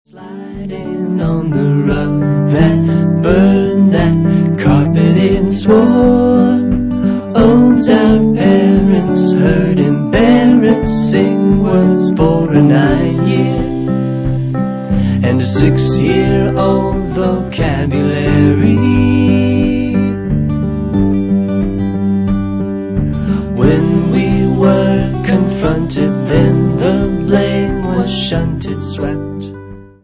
Sliding on the rug that burned that carpet in swore owns our parents heard embarrassing words for a 9-year and a 6-year-old vocabulary. When we were confronted, then the blame was shunted, swept